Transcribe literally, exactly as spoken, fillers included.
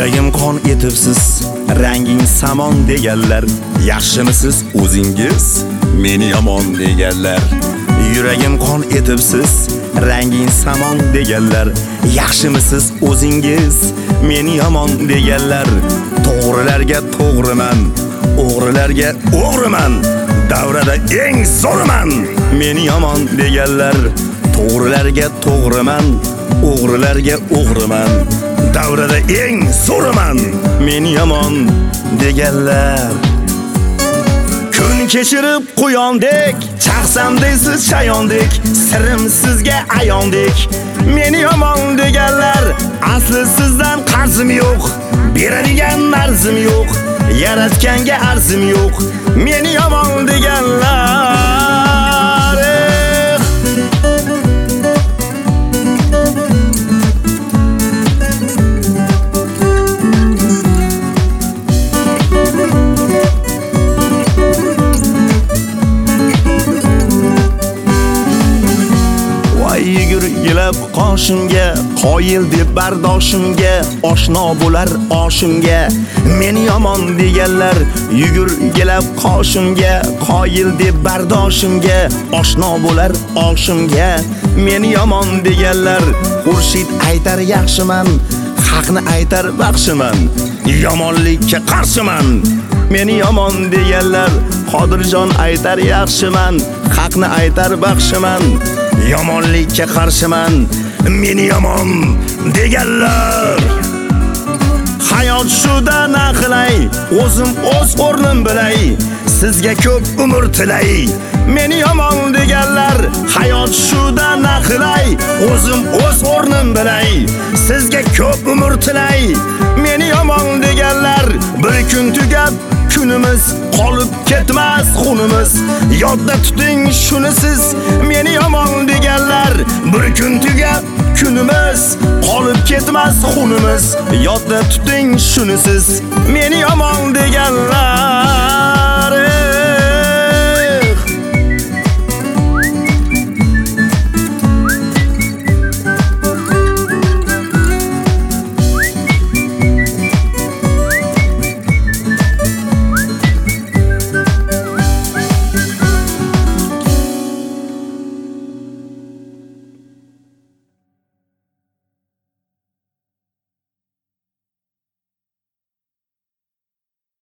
Yuragim qon etibsiz, ranging samon deganlar. Yaxshimisiz o'zingiz, meni yomon deganlar. Yuragim qon etibsiz, ranging samon deganlar. Yaxshimisiz o'zingiz, meni yomon deganlar. To'g'rilarga to'g'riman, o'g'rilarga o'g'riman. Davrada eng zo'rman, meni yomon deganlar. To'g'rilarga to'g'riman, o'g'rilarga o'g'riman. Davrada eng zo'rman, meni yomon deganlar. Kun kechirib quyondek, chaqsam deysiz chayondek, sirim sizga ayondek, meni yomon deganlar. Asli sizdan qarzim yo'q, beradigan narzim yo'q, yaratganga arzim yo'q, meni yomon deganlar. Yugur yilab qoshimga, qoyil deb bardoshimga, oshno bo'lar oshimga, meni yomon deganlar. Yugur yilab qoshimga, qoyil deb bardoshimga, oshno bo'lar oshimga, meni yomon deganlar. Xurshid aytar yaxshiman, haqni aytar baxshiman, yomonlikka qarshiman, meni yomon deganlar. Qodirjon aytar yaxshiman, haqni aytar baxshiman, yomonlikka qarshiman, meni yomon deganlar. Hayot shuda naqilay, o'zim o'z o'rnim bilay, sizga ko'p umr tilay, meni yomon deganlar. Hayot shuda naqilay, o'zim o'z o'rnim bilay, sizga ko'p umr tilay, meni yomon deganlar. Bir kun tugab kunimiz, qolib ketmas xunimiz, yodda tuting shuni siz, meni yomon deganlar. Bir kun tugab kunimiz, qolib ketmas xunimiz, yodda tuting shuni siz, meni yomon deganlar.